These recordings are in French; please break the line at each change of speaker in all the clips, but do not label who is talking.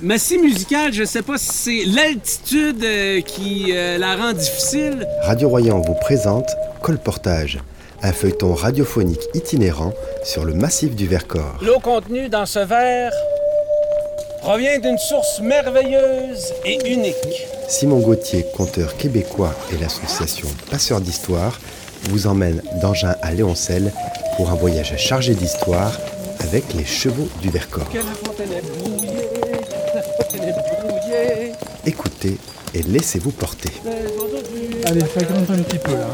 Massy musicale, je sais pas si c'est l'altitude qui la rend difficile.
Radio Royan vous présente Colportage, un feuilleton radiophonique itinérant sur le massif du Vercors.
L'eau contenue dans ce verre provient d'une source merveilleuse et unique.
Simon Gauthier, conteur québécois et l'association Passeurs d'Histoire vous emmènent d'Engin à Léoncelle pour un voyage chargé d'histoire avec les chevaux du Vercors.
Que la fontaine est brouillée, la fontaine est brouillée.
Écoutez et laissez-vous porter.
Allez, ça grimpe un petit peu là.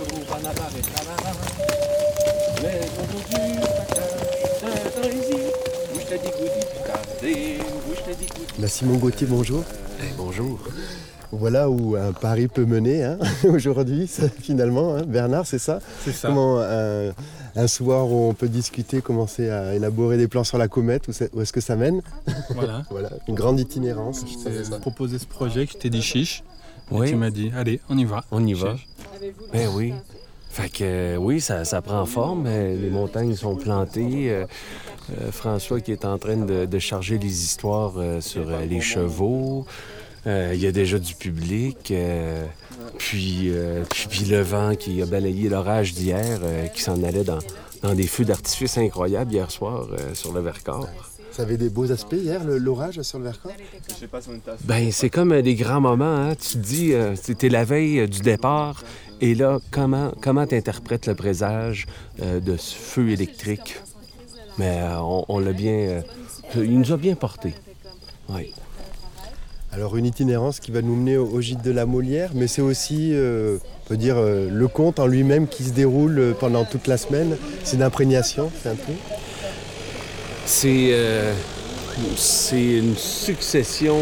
Simon Gauthier, bonjour.
Bonjour.
Voilà où un pari peut mener aujourd'hui, finalement. Bernard, c'est ça?
C'est ça.
Comment un soir où on peut discuter, commencer à élaborer des plans sur la comète, où est-ce que ça mène?
Voilà.
Voilà, une grande itinérance.
Je t'ai proposé ce projet, que je t'ai dit chiche.
Oui.
Et tu m'as dit, allez, on y va.
On y va.
Chiche.
Ben oui. Fait que oui, ça prend forme. Les montagnes sont plantées. François qui est en train de charger les histoires sur les chevaux. Il y a déjà du public. Puis le vent qui a balayé l'orage d'hier, qui s'en allait dans des feux d'artifice incroyables hier soir sur le Vercors.
Ça avait des beaux aspects hier, l'orage sur le Vercors?
Ben c'est comme des grands moments. Hein? Tu te dis, c'était la veille du départ. Et là, comment tu interprètes le présage de ce feu électrique? Mais on l'a bien... il nous a bien porté. Oui.
Alors une itinérance qui va nous mener au gîte de la Molière, mais c'est aussi, on peut dire, le conte en lui-même qui se déroule pendant toute la semaine. C'est une imprégnation, c'est un tout.
C'est une succession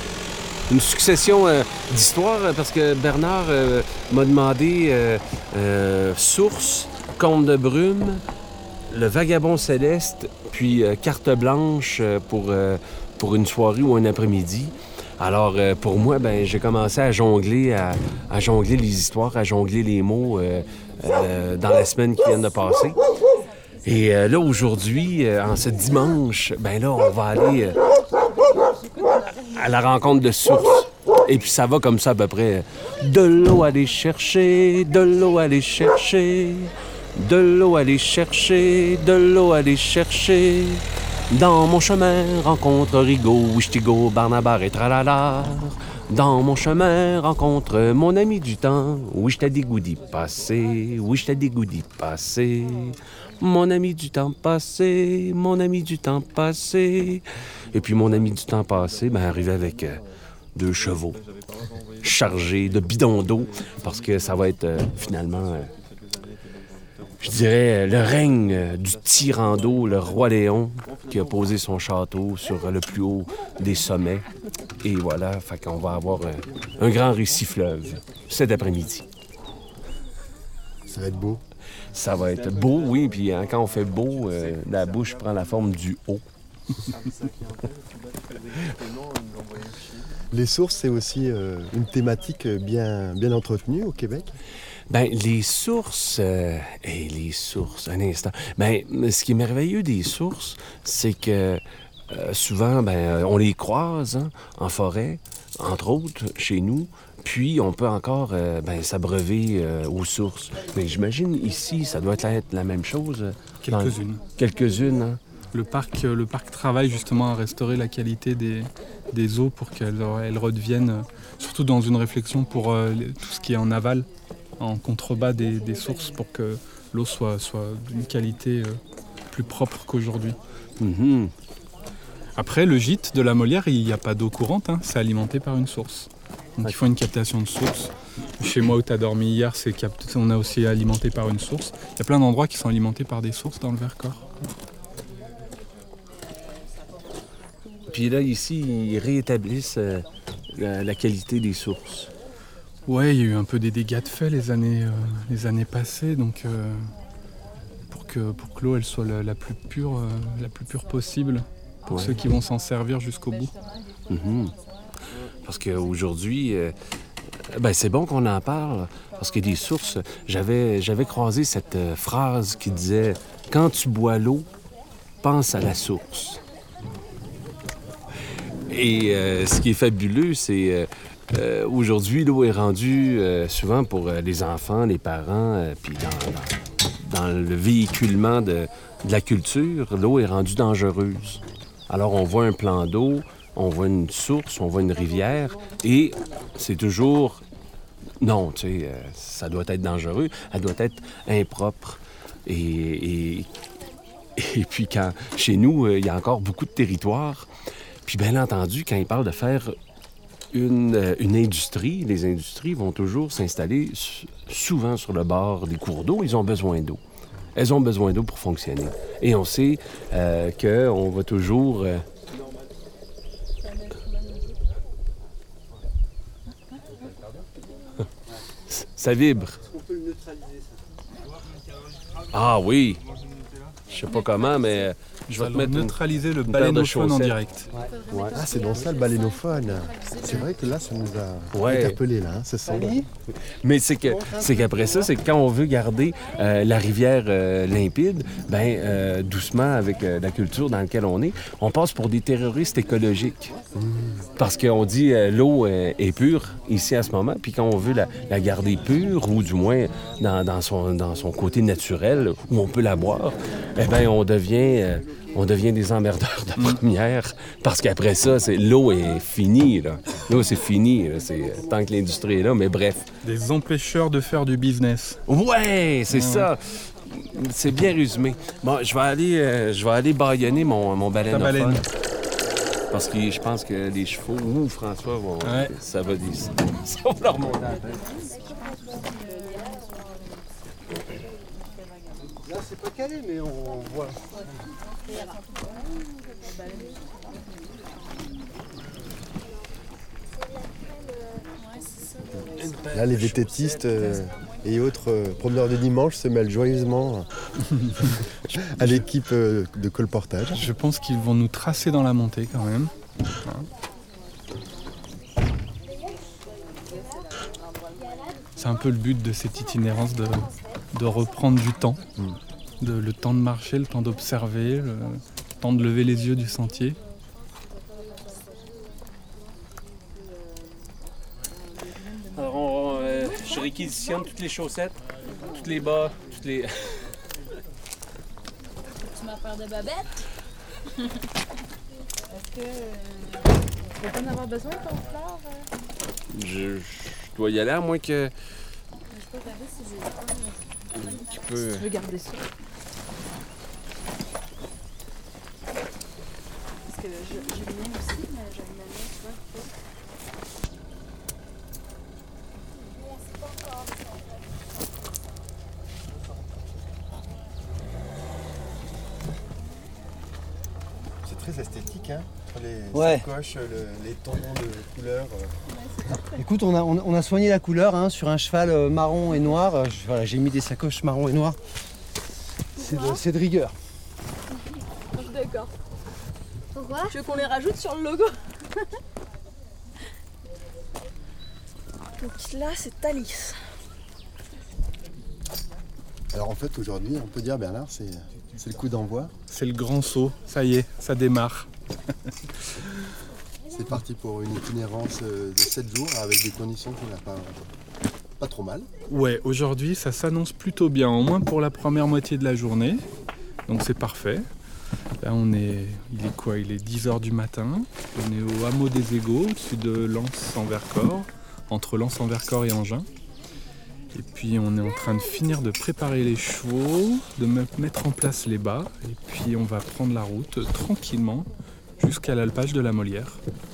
d'histoires parce que Bernard m'a demandé Source, Conte de Brume, Le Vagabond Céleste, puis Carte Blanche pour une soirée ou un après-midi. Alors, pour moi, j'ai commencé à jongler les histoires, à jongler les mots dans la semaine qui vient de passer. Et là, aujourd'hui, en ce dimanche, là, on va aller à la rencontre de Source. Et puis ça va comme ça à peu près. De l'eau aller chercher, de l'eau aller chercher, de l'eau aller chercher, de l'eau aller chercher. Dans mon chemin, rencontre Rigaud, Wichtigo, Barnabar et Tralala. Dans mon chemin, rencontre mon ami du temps. Oui, je t'ai dit goudi passé, oui, je t'ai dit goudi passé. Mon ami du temps passé, mon ami du temps passé. Et puis mon ami du temps passé, arrivait avec 2 chevaux chargés de bidons d'eau parce que ça va être finalement... je dirais, le règne du tyran d'eau, le roi Léon, qui a posé son château sur le plus haut des sommets. Et voilà, fait qu'on va avoir un grand récit fleuve cet après-midi.
Ça va être beau.
Ça va être beau, oui, puis quand on fait beau, la bouche prend la forme du haut.
Les sources, c'est aussi une thématique bien entretenue au Québec.
Les sources, un instant. Ce qui est merveilleux des sources, c'est que souvent, on les croise en forêt, entre autres, chez nous, puis on peut encore s'abreuver aux sources. Mais j'imagine ici, ça doit être la même chose.
Quelques-unes.
Quelques-unes, hein?
Le parc travaille justement à restaurer la qualité des eaux pour qu'elles redeviennent, surtout dans une réflexion pour tout ce qui est en aval, en contrebas des sources, pour que l'eau soit d'une qualité plus propre qu'aujourd'hui.
Mm-hmm.
Après, le gîte de la Molière, il n'y a pas d'eau courante, c'est alimenté par une source. Donc il faut une captation de source. Chez moi où tu as dormi hier, on a aussi alimenté par une source. Il y a plein d'endroits qui sont alimentés par des sources dans le Vercors.
Puis là, ici, ils réétablissent la qualité des sources.
Ouais, il y a eu un peu des dégâts de fait les années passées, donc pour que l'eau elle soit la plus pure possible pour ceux qui vont s'en servir jusqu'au bout.
Mm-hmm. Parce qu'aujourd'hui, c'est bon qu'on en parle, parce que des sources, j'avais croisé cette phrase qui disait « Quand tu bois l'eau, pense à la source ». Et ce qui est fabuleux, c'est aujourd'hui, l'eau est rendue souvent pour les enfants, les parents, puis dans le véhiculement de la culture, l'eau est rendue dangereuse. Alors, on voit un plan d'eau, on voit une source, on voit une rivière, et c'est toujours... Non, tu sais, ça doit être dangereux, elle doit être impropre. Et puis, quand chez nous, il y a encore beaucoup de territoire, puis bien entendu, quand ils parlent de faire une industrie, les industries vont toujours s'installer souvent sur le bord des cours d'eau. Ils ont besoin d'eau. Elles ont besoin d'eau pour fonctionner. Et on sait qu'on va toujours... Ça vibre.
Est-ce qu'on peut le neutraliser, ça?
Ah oui. Je sais pas comment, mais je vais te mettre
neutraliser le
paire de
balénophone en
chaussettes.
direct.
Ouais.
Ah, c'est dans ça le balénophone. C'est vrai que là, ça nous a
Ouais.
interpellés, là, hein, ce son.
Mais c'est qu'après ça, c'est que quand on veut garder la rivière limpide, doucement avec la culture dans laquelle on est, on passe pour des terroristes écologiques. Parce qu'on dit l'eau est pure ici à ce moment, puis quand on veut la garder pure, ou du moins dans son côté naturel, où on peut la boire, on devient des emmerdeurs de première, parce qu'après ça, l'eau est finie. Là. L'eau, c'est fini. Là. C'est tant que l'industrie est là, mais bref.
Des empêcheurs de faire du business.
Ouais, c'est ça. C'est bien résumé. Bon, je vais aller bâillonner mon baleineophone.
Ta baleine.
Parce que je pense que les chevaux ou François vont...
Ouais.
Ça va leur monter à la tête.
Là, c'est pas calé, mais on voit.
Là, les vététistes et autres promeneurs de dimanche se mêlent joyeusement à l'équipe de colportage.
Je pense qu'ils vont nous tracer dans la montée quand même. C'est un peu le but de cette itinérance de reprendre du temps. Le temps de marcher, le temps d'observer, le temps de lever les yeux du sentier.
Alors, je réquisitionne toutes les chaussettes, toutes les bas, toutes les...
Tu m'as peur de Babette? Est-ce que tu vas pas en avoir besoin, ton fleur?
Je dois y aller, à moins que...
Je peux regarder si j'ai le temps.
Tu peux...
Tu veux garder ça? Parce que j'ai le mien aussi, mais j'ai le mien, tu vois.
C'est très esthétique, hein, entre les
Ouais.
sacoches, les tons de couleurs.
Écoute, on a soigné la couleur hein, sur un cheval marron et noir. Voilà, j'ai mis des sacoches marron et noir. C'est de rigueur.
D'accord.
Pourquoi?
Tu veux qu'on les rajoute sur le logo? Donc là, c'est Thalys.
Alors en fait, aujourd'hui, on peut dire, Bernard, c'est le coup d'envoi.
C'est le grand saut, ça y est, ça démarre.
C'est parti pour une itinérance de 7 jours avec des conditions qui n'ont pas trop mal.
Ouais, aujourd'hui ça s'annonce plutôt bien, au moins pour la première moitié de la journée. Donc c'est parfait. Là il est quoi? Il est 10h du matin. On est au hameau des Égaux, au-dessus de Lens-en-Vercors, entre Lens-en-Vercors et Engins. Et puis on est en train de finir de préparer les chevaux, de mettre en place les bas. Et puis on va prendre la route tranquillement jusqu'à l'alpage de la Molière.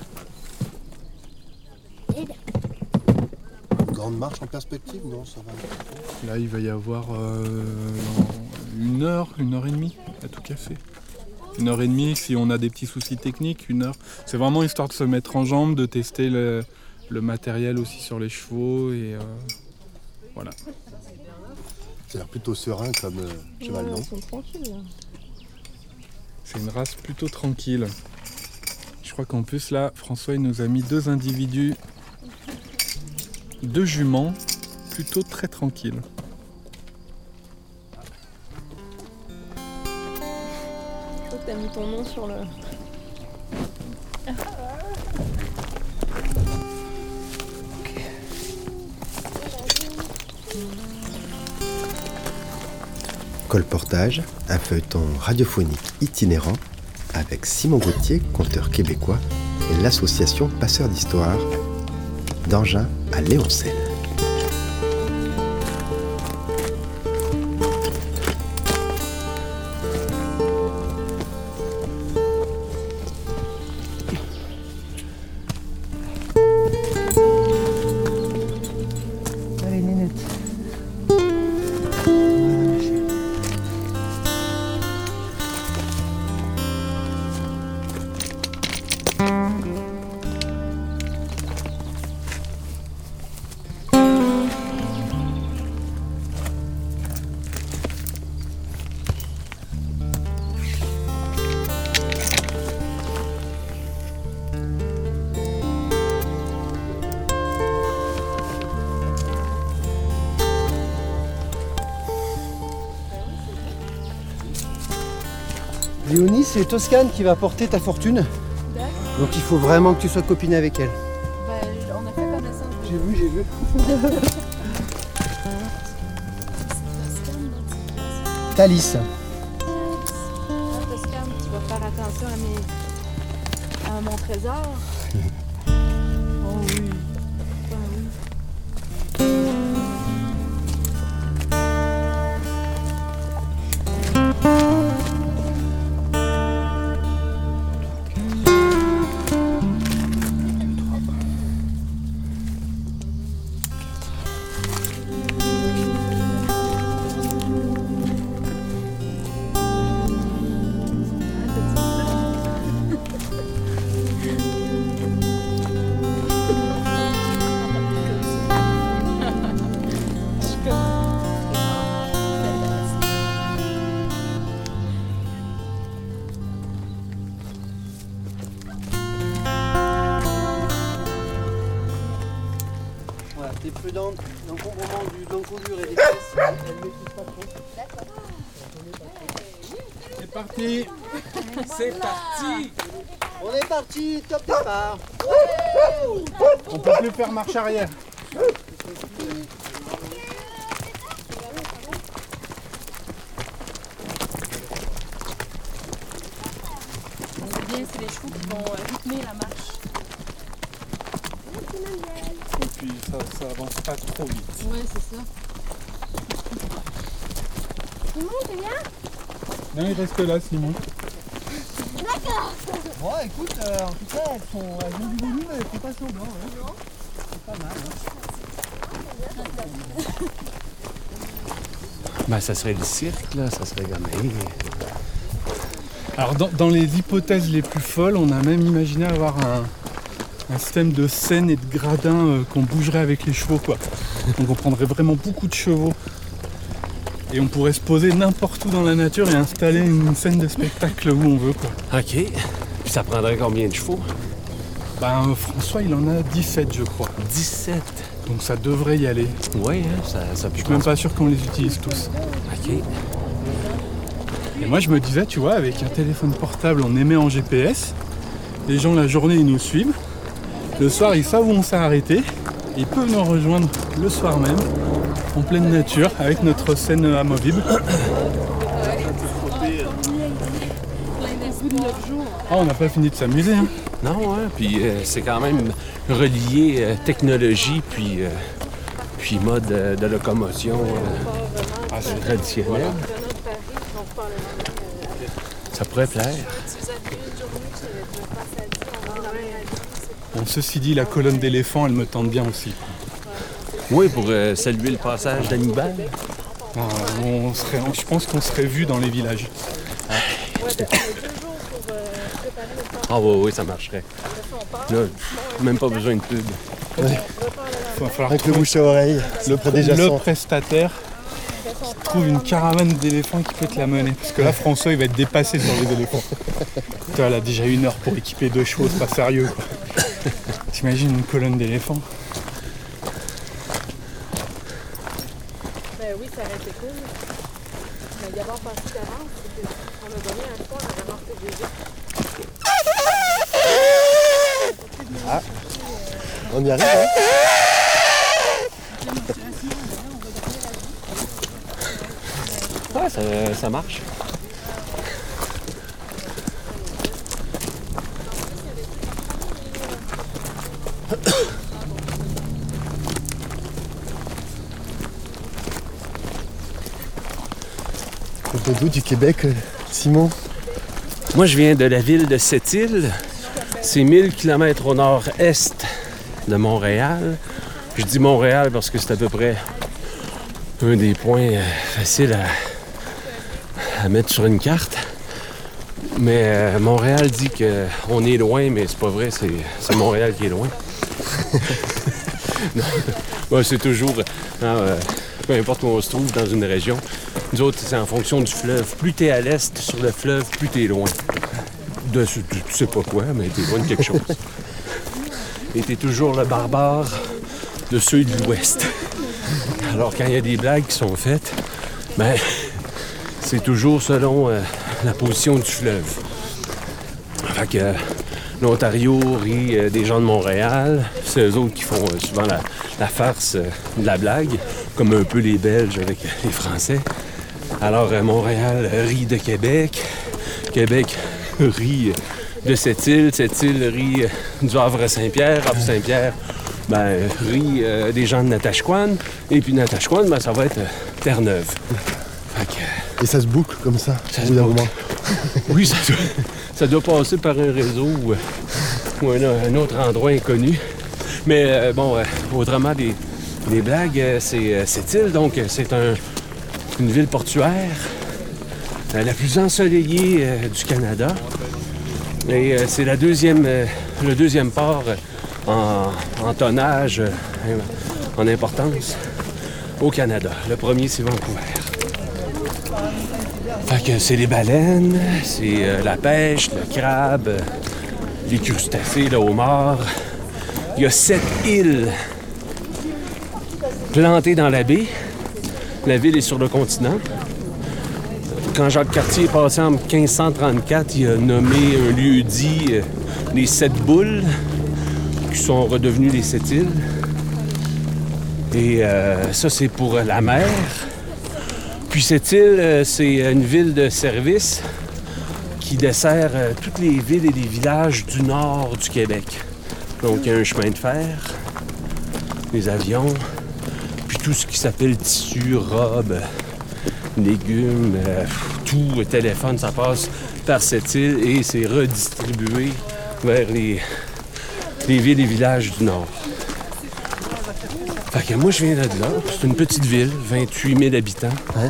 Une grande marche en perspective, non, ça va.
Là, il va y avoir une heure et demie à tout casser. 1h30 si on a des petits soucis techniques, 1 heure. C'est vraiment histoire de se mettre en jambe, de tester le matériel aussi sur les chevaux et voilà.
Ça a l'air plutôt serein comme cheval, non?
Ils sont tranquilles. Là.
C'est une race plutôt tranquille. Je crois qu'en plus là, François il nous a mis 2 individus, 2 juments, plutôt très tranquilles.
Je crois que t'as mis ton nom sur le...
Colportage, un feuilleton radiophonique itinérant avec Simon Gauthier, conteur québécois, et l'association Passeurs d'Histoire, d'Angin à Léoncel.
Allez, Nénette. Léonie, c'est Toscane qui va porter ta fortune.
D'accord.
Donc il faut vraiment que tu sois copine avec elle.
Ben, on a fait connaissance.
J'ai vu. Thalys.
Toscane, tu vas faire attention à mon trésor. Oh oui. Ben oui.
Voilà, t'es prudente. L'encombrement de l'encolure et des pièces, elle ne maîtrise pas trop.
C'est parti.
C'est parti!
On est parti, top départ.
On peut plus faire marche arrière.
C'est bien, c'est les chevaux qui vont rythmer la marche.
Et puis ça avance pas trop vite.
Oui, c'est ça.
Non, il reste là, Simon.
Bon, écoute, en tout cas, elles ont du volume, elles font pas semblant. Hein. C'est pas mal.
Ben, ça serait le cirque, là. Ça serait comme... hey.
Alors dans les hypothèses les plus folles, on a même imaginé avoir un système de scène et de gradins qu'on bougerait avec les chevaux, quoi. Donc on prendrait vraiment beaucoup de chevaux. Et on pourrait se poser n'importe où dans la nature et installer une scène de spectacle où on veut, quoi.
OK. Puis ça prendrait combien de chevaux?
Ben François, il en a 17, je crois.
17.
Donc ça devrait y aller.
Oui, hein, ça
Je suis même pas sûr qu'on les utilise tous.
OK.
Et moi je me disais, tu vois, avec un téléphone portable, on émet en GPS. Les gens la journée ils nous suivent. Le soir ils savent où on s'est arrêté. Ils peuvent nous rejoindre le soir même, en pleine nature, avec notre scène amovible. Ah, on n'a pas fini de s'amuser, hein.
Non, hein, puis c'est quand même relié technologie puis mode de locomotion
C'est
traditionnel. Ça pourrait plaire.
Bon, ceci dit, la colonne d'éléphants, elle me tente bien aussi.
Oui, pour saluer le passage d'Hannibal.
Ah, je pense qu'on serait vu dans les villages.
Ah oui, ça marcherait. Là, même pas besoin de pub.
Il va falloir
Avec le
trouver
bouche à oreille, le protège-à-sang.
prestataire qui trouve une caravane d'éléphants qui peut te la mener. Parce que là, François, il va être dépassé sur les éléphants. Putain, elle a déjà 1 heure pour équiper 2 chevaux, c'est pas sérieux, quoi. T'imagines une colonne d'éléphants?
Ben oui, ça aurait été cool. Mais d'abord, pensé d'avance, c'est qu'on a donné un fois, on a vraiment fait des
Ah, on y arrive, hein?
Ouais, ça marche.
Tu viens d'où du Québec, Simon?
Moi, je viens de la ville de Sept-Îles. C'est 1000 km au nord-est de Montréal. Je dis Montréal parce que c'est à peu près un des points faciles à mettre sur une carte. Mais Montréal dit qu'on est loin, mais c'est pas vrai, c'est Montréal qui est loin. Non. Ouais, c'est toujours, peu importe où on se trouve dans une région, nous autres, c'est en fonction du fleuve. Plus t'es à l'est sur le fleuve, plus t'es loin. Tu sais pas quoi, mais t'es loin de quelque chose. Et t'es toujours le barbare de ceux de l'ouest. Alors quand il y a des blagues qui sont faites, ben c'est toujours selon la position du fleuve. Fait que l'Ontario rit des gens de Montréal. C'est eux autres qui font souvent la farce de la blague, comme un peu les Belges avec les Français. Alors Montréal rit de Québec. Québec rit de Sept-Îles. Sept-Îles rit du Havre-Saint-Pierre. Havre-Saint-Pierre rit des gens de Natashquan. Et puis Natashquan, ça va être Terre-Neuve. Fait que,
et ça se boucle comme ça,
au bout d'un moment. Oui, ça doit passer par un réseau ou un autre endroit inconnu. Mais autrement, les blagues, c'est Sept-Îles, donc c'est une ville portuaire, la plus ensoleillée du Canada. Et c'est le deuxième port en tonnage, en importance au Canada. Le premier, c'est Vancouver. Fait que c'est les baleines, c'est la pêche, le crabe, les crustacés, le homard. Il y a 7 îles plantées dans la baie. La ville est sur le continent. Quand Jacques Cartier est passé en 1534, il a nommé un lieu-dit les 7 boules, qui sont redevenues les 7 îles. Et ça, c'est pour la mer. Puis cette île, c'est une ville de service qui dessert toutes les villes et les villages du nord du Québec. Donc, il y a un chemin de fer, des avions, puis tout ce qui s'appelle tissu, robe, légumes, tout, téléphone, ça passe par cette île et c'est redistribué vers les villes et villages du nord. Fait que moi, je viens de là. C'est une petite ville, 28 000 habitants.
Ouais.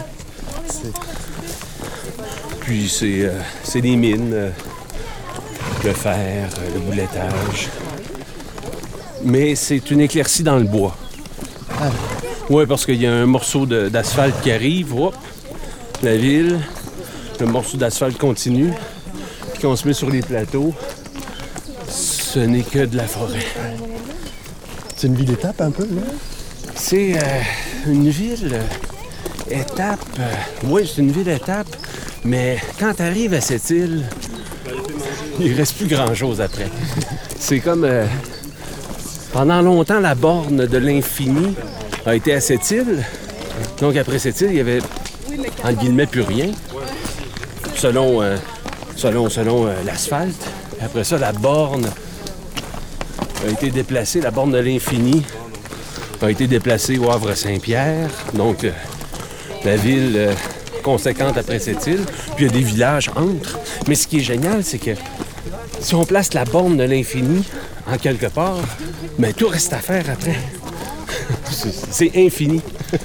Puis c'est des mines, le fer, le boulettage. Mais c'est une éclaircie dans le bois.
Ah.
Oui, parce qu'il y a un morceau d'asphalte qui arrive, hop, la ville, le morceau d'asphalte continue, puis quand on se met sur les plateaux, ce n'est que de la forêt.
C'est une ville-étape un peu, là?
C'est une ville étape. Oui, c'est une ville-étape, mais quand tu arrives à cette île, il reste plus grand-chose après. C'est comme... pendant longtemps, la borne de l'infini a été à cette île. Donc après cette île, il y avait, entre guillemets, plus rien. Selon l'asphalte. Après ça, la borne a été déplacée. La borne de l'infini a été déplacée au Havre-Saint-Pierre. Donc, la ville conséquente après cette île. Puis il y a des villages entre. Mais ce qui est génial, c'est que si on place la borne de l'infini en quelque part, mais tout reste à faire après. C'est infini.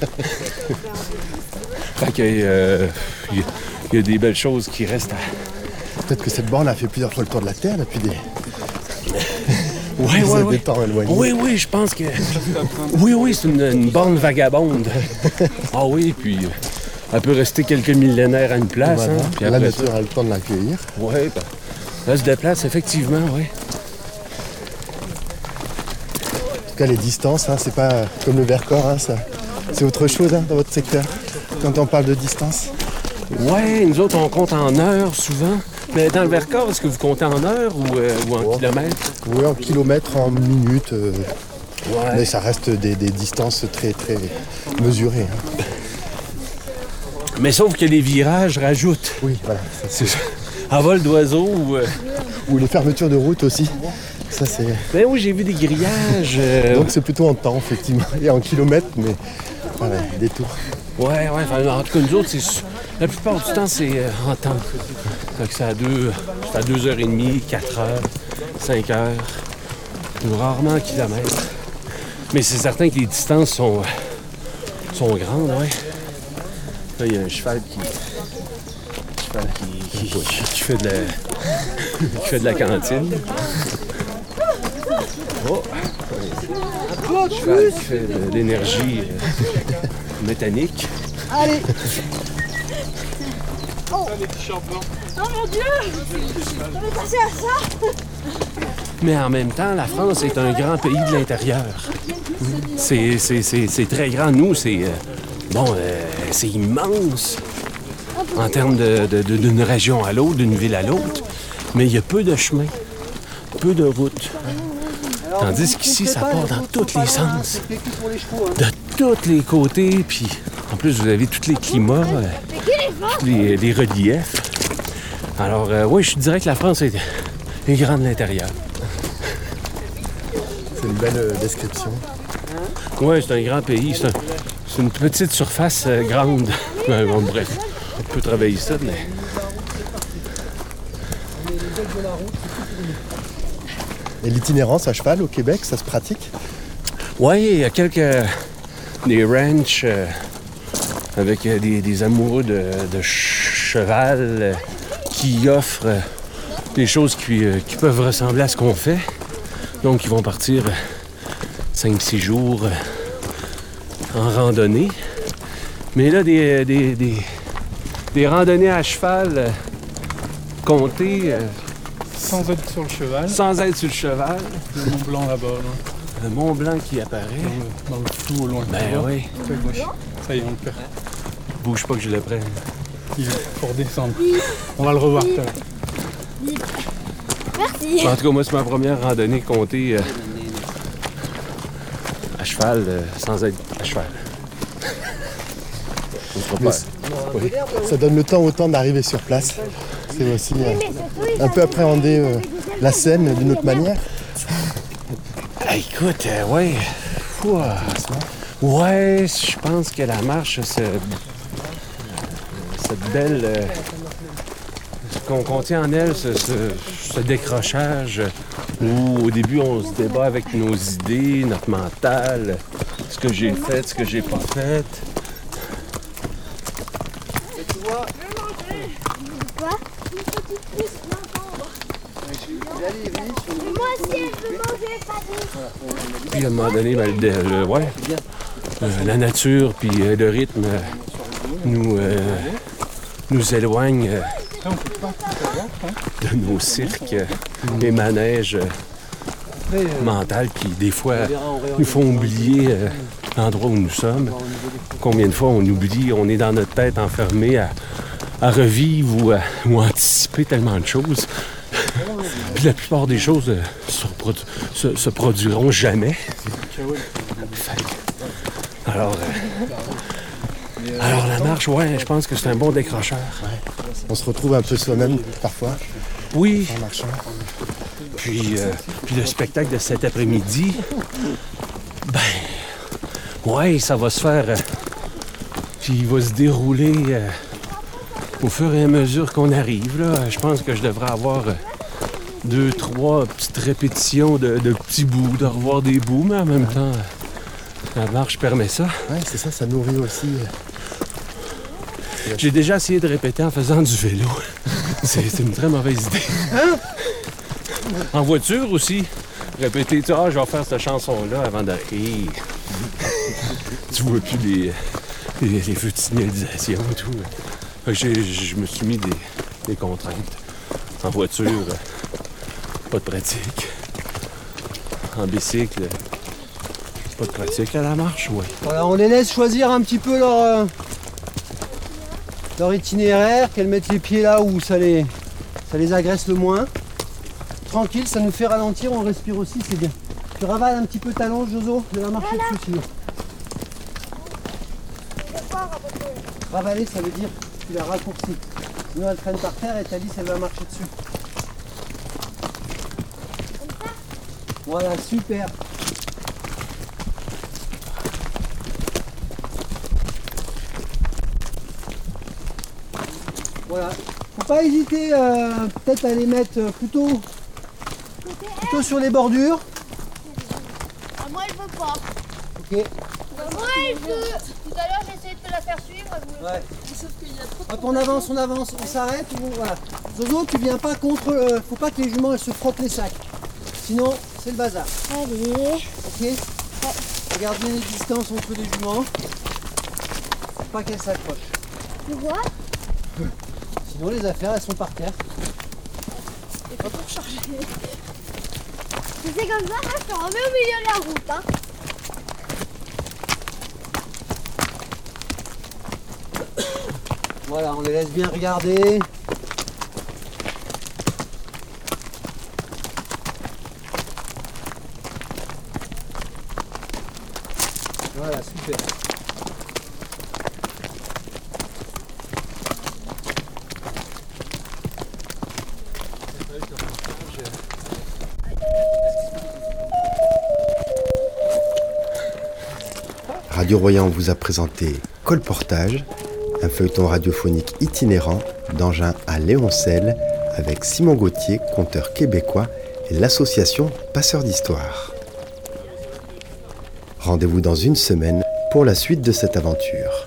Fait que il y a des belles choses qui restent à...
Peut-être que cette borne a fait plusieurs fois le tour de la Terre depuis des...
Oui.
Des temps éloignés.
Oui, je pense que... Oui, c'est une borne vagabonde. Ah oui, puis elle peut rester quelques millénaires à une place.
Voilà.
Hein, puis
la
après
nature a le temps de l'accueillir.
Oui, elle se déplace, effectivement, oui.
En tout cas, les distances, hein, c'est pas comme le Vercors, hein, ça. C'est autre chose dans votre secteur, quand on parle de distance.
Oui, nous autres, on compte en heures souvent. Mais dans le Vercors, est-ce que vous comptez en heures ou en kilomètres?
Oui, en kilomètres, en minutes.
Ouais.
Mais ça reste des distances très, très mesurées. Hein.
Mais sauf que les virages rajoutent.
Oui, voilà. Ça,
C'est ça. À vol d'oiseau ou...
ou les fermetures de route aussi. Ça, c'est...
Ben oui, j'ai vu des grillages.
Donc c'est plutôt en temps, effectivement, et en kilomètres, mais voilà, des tours.
Ouais, enfin, en tout cas, nous autres, la plupart du temps, c'est en temps. Fait que c'est à 2h30, 4h, 5h, ou rarement en kilomètres. Mais c'est certain que les distances sont grandes, ouais. Là, il y a un cheval qui fait de la, qui fait de la cantine. Oh! Un cheval qui fait de l'énergie mécanique.
Allez. Oh mon Dieu! On est passé à ça!
Mais en même temps, la France est un grand pays de l'intérieur. C'est très grand. Nous, c'est immense en termes d'une région à l'autre, d'une ville à l'autre. Mais il y a peu de chemins, peu de routes. Tandis qu'ici, ça part dans tous les sens, de tous les côtés. Puis, en plus, vous avez tous les climats, tous les reliefs. Alors, oui, je dirais que la France est grande de l'intérieur.
C'est une belle description.
Oui, c'est un grand pays. C'est une petite surface grande. Bon, bref, on peut travailler ça, mais...
Et l'itinérance à cheval au Québec, ça se pratique?
Oui, il y a des ranchs avec des amoureux de cheval qui offrent des choses qui peuvent ressembler à ce qu'on fait. Donc, ils vont partir 5-6 jours en randonnée. Mais là, des randonnées à cheval comptées...
Sans être sur le cheval.
Sans être sur le cheval.
Le Mont Blanc là-bas. Là.
Le Mont Blanc qui apparaît.
Dans le flou au loin.
Ben oui.
Ça y est, on le perd.
Bouge pas que je le prenne.
Il est pour descendre. On va le revoir tout à l'heure.
Merci.
En tout cas, moi, c'est ma première randonnée comptée à cheval, sans être à cheval.
Oui. Ça donne le temps au temps d'arriver sur place. C'est aussi un peu appréhender la scène d'une autre manière.
Écoute, ouais. Ouais, je pense que la marche, cette belle... qu'on contient en elle, ce décrochage où au début on se débat avec nos idées, notre mental, ce que j'ai fait, ce que j'ai pas fait. Puis à un moment donné, la nature puis le rythme nous éloigne de nos cirques et manèges mentaux qui des fois nous font oublier l'endroit où nous sommes. Combien de fois on oublie, on est dans notre tête enfermé à revivre ou anticiper tellement de choses. Puis la plupart des choses se produiront jamais. Alors la marche, ouais, je pense que c'est un bon décrocheur.
On se retrouve un peu soi-même parfois
Oui.
en marchant.
Puis le spectacle de cet après-midi, ouais, ça va se faire. Puis il va se dérouler au fur et à mesure qu'on arrive. Là. Je pense que je devrais avoir 2-3 petites répétitions de petits bouts, de revoir des bouts, mais en même temps, la marche permet ça.
Ouais, c'est ça, ça nourrit aussi.
J'ai déjà essayé de répéter en faisant du vélo. C'est une très mauvaise idée. En voiture aussi. Répéter, je vais faire cette chanson-là avant d'arriver. Tu vois plus les feux de signalisation et tout. Je me suis mis des contraintes. En voiture, pas de pratique. En bicycle, pas de pratique. À la marche, oui.
Voilà, on les laisse choisir un petit peu leur itinéraire, qu'elles mettent les pieds là où ça les agresse le moins. Tranquille, ça nous fait ralentir, on respire aussi, c'est bien. Tu ravales un petit peu ta longe, Jozo, de la marcher dessus sinon. Ravaler, ça veut dire que tu la raccourcis. Sinon, elle traîne par terre et ta lisse, elle va marcher dessus. Voilà, super. Voilà. Faut pas hésiter peut-être à les mettre plutôt sur les bordures.
Ah, moi, je veux pas.
Ok.
Moi, je veux. Tout à l'heure, j'ai essayé de te la faire suivre.
Ouais. Hop, on avance, on s'arrête. Voilà. Zozo, tu viens pas contre. Faut pas que les juments elles se frottent les sacs. Sinon, c'est le bazar.
Allez.
Ok. Regarde bien les distances entre les juments. Faut pas qu'elles s'accrochent.
Tu vois?
Sinon, les affaires, elles sont par terre.
Si c'est comme ça, là, je te remets au milieu de la route. Hein.
Voilà, on les laisse bien regarder. Voilà, super.
Radio Royan vous a présenté Colportage, un feuilleton radiophonique itinérant d'Engin à Léoncelle avec Simon Gauthier, conteur québécois, et l'association Passeurs d'Histoire. Rendez-vous dans une semaine pour la suite de cette aventure.